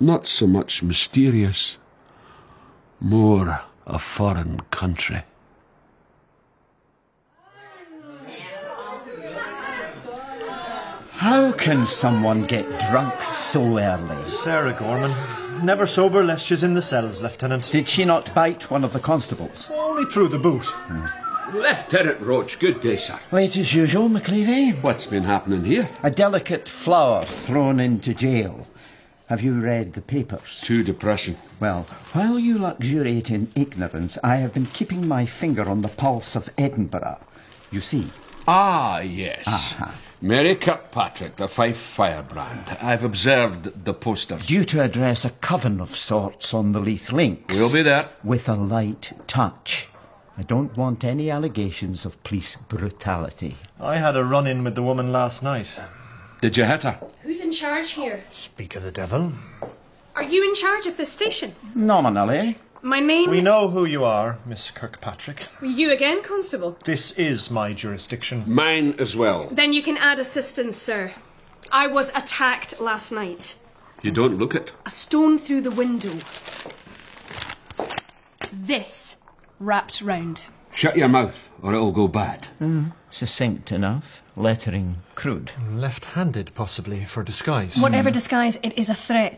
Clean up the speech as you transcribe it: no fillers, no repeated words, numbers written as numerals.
not so much mysterious, more a foreign country. How can someone get drunk so early? Sarah Gorman. Never sober lest she's in the cells, Lieutenant. Did she not bite one of the constables? Only through the boot. Lieutenant Roach, good day, sir. Late as usual, McLeavy. What's been happening here? A delicate flower thrown into jail. Have you read the papers? Too depressing. Well, while you luxuriate in ignorance, I have been keeping my finger on the pulse of Edinburgh. You see. Ah, yes. Uh-huh. Mary Kirkpatrick, the Fife Firebrand. I've observed the posters. Due to address a coven of sorts on the Leith Links. We'll be there. With a light touch. I don't want any allegations of police brutality. I had a run-in with the woman last night. Did you hit her? Who's in charge here? Speak of the devil. Are you in charge of this station? Nominally. My name... We know who you are, Miss Kirkpatrick. You again, Constable? This is my jurisdiction. Mine as well. Then you can add assistance, sir. I was attacked last night. You don't look it. A stone through the window. This wrapped round. Shut your mouth, or it'll go bad. Succinct enough. Lettering crude. Left-handed, possibly, for disguise. Whatever disguise, it is a threat.